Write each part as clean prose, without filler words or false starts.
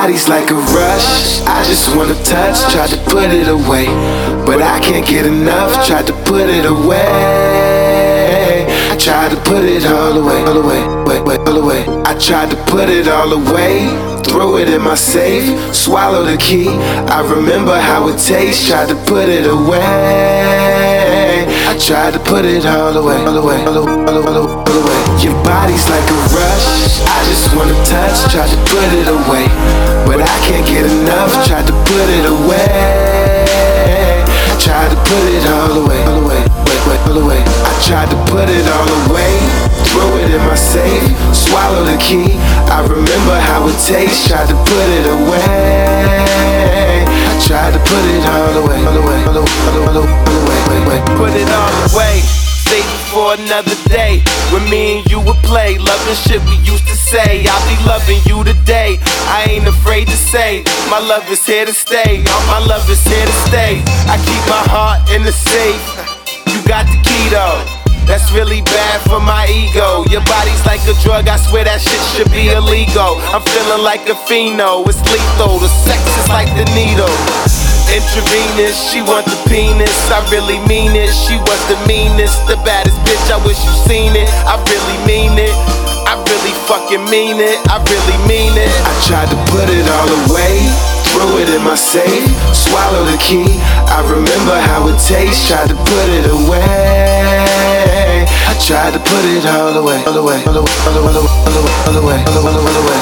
body's like a rush, I just wanna touch. Tried to put it away, but I can't get enough. Tried to put it away. I tried to put it all away, all away, all away. I tried to put it all away. Throw it in my safe, swallow the key. I remember how it tastes. Tried to put it away. I tried to put it all away, all away, all away, all away, all away. Your body's like a rush, I just wanna touch. Tried to put it away, but I can't get enough. Tried to put it away. I tried to put it all away, all away, all away. I tried to put it all away. Throw it in my safe, swallow the key. I remember how it tastes. Tried to put it away. I tried to put it all away, all away, all away, all away, all away. Put it all away, save it for another day. When me and you would play, loving shit we used to say. I'll be loving you today, I ain't afraid to say. My love is here to stay, all my love is here to stay. I keep my heart in the safe, you got the key though. That's really bad for my ego. Your body's like a drug, I swear that shit should be illegal. I'm feeling like a pheno, it's lethal. The sex is like the needle. Intravenous, she want the penis, I really mean it. She was the meanest, the baddest bitch, I wish you seen it. I really mean it, I really fucking mean it. I really mean it. I tried to put it all away, throw it in my safe, swallow the key. I remember how it tastes. Tried to put it away. I tried to put it all away, all away, all away, all away, all away, all away, all away, all away.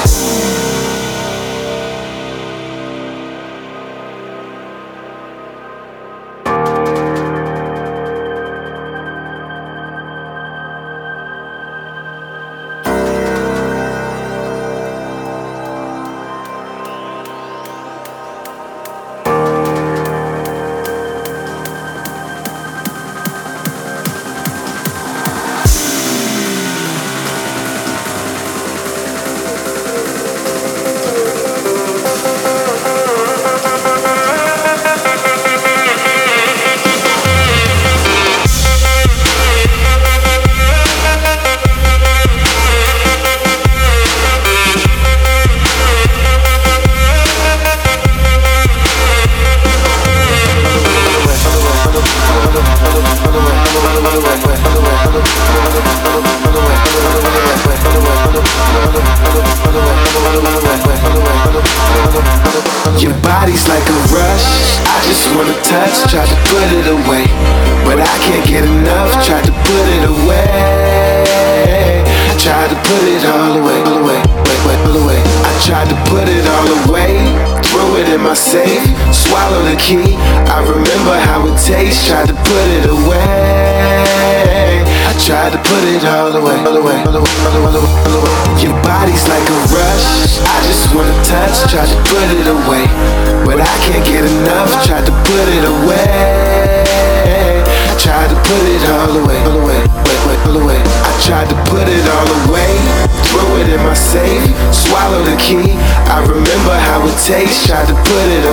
Your body's like a rush, I just wanna touch. Tried to put it away, but I can't get enough. Tried to put it away. I tried to put it all away, all away, all away. I tried to put it all away. Throw it in my safe, swallow the key. I remember how it tastes. Tried to put it away. I tried to put it all away, all away, all away, all away, all away. Your body's like a rush, I just wanna touch. Tried to put it away, but I can't get enough. Tried to put it away. I tried to put it all away, all away, all away. I tried to put it all away. Throw it in my safe, swallow the key. I remember how it tastes. Tried to put it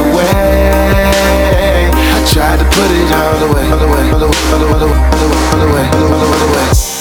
away. I tried to put it all away, all away, all away, all away, all away, all away, all away, all away.